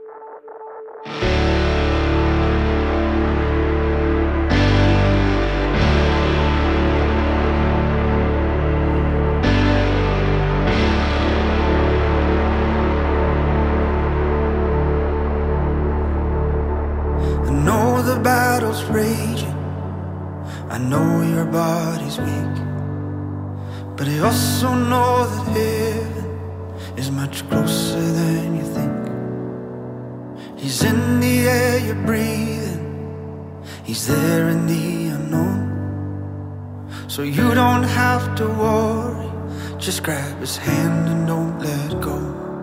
The battle's raging, I know your body's weak, but I also know that heaven is much closer than you think. He's in the air you're breathing, he's there in the unknown. So you don't have to worry, just grab his hand and don't let go.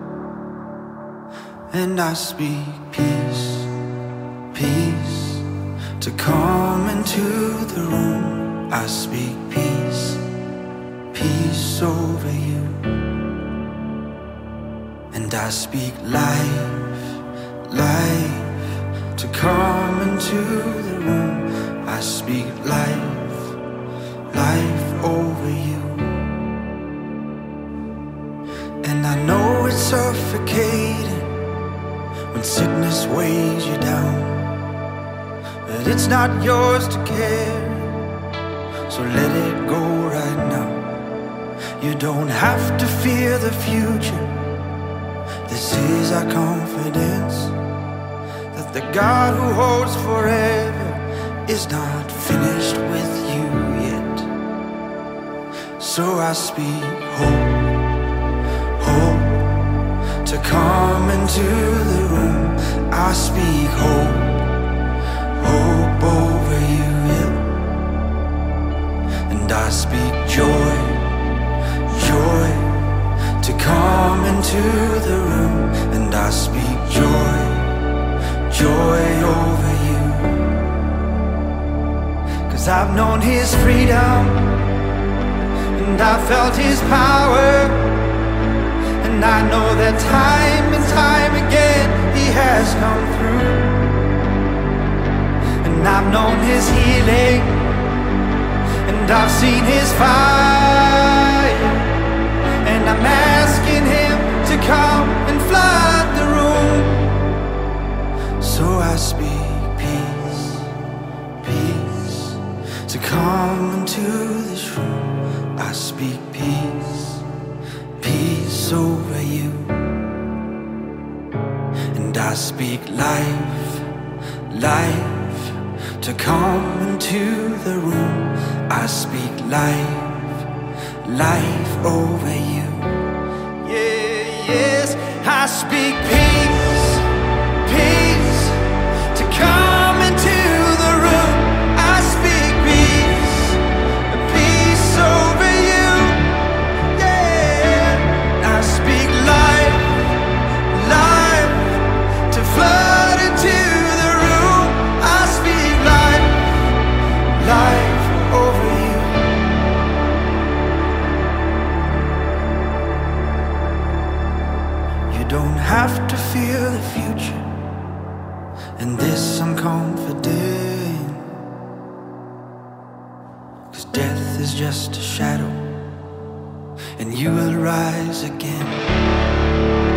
And I speak peace, peace to come into the room. I speak peace, peace over you. And I speak life, life to come into the room. I speak life, life over you. And I know it's suffocating when sickness weighs you down, but it's not yours to carry, so let it go right now. You don't have to fear the future. This is our confidence, that the God who holds forever is not finished with you yet. So I speak hope, hope to come into the room. I speak hope, hope over you, yeah. And I speak joy, joy to come into the room. And I speak joy, joy over you. 'Cause I've known his freedom, and I felt his power, and I know that time and time again he has come through. And I've known his healing, and I've seen his fire, and I'm asking him to come and flood the room. So I speak peace, peace to come into this room. I speak peace, peace over you. And I speak life, life to come into the room. I speak life, life over you. Yeah, yes, I speak peace, peace to come into the room. I speak peace, peace over you. Yeah, I speak life, life to flood into the room. I speak life, life over you. You don't have to fear the future, and this I'm confident, 'cause death is just a shadow, and you will rise again.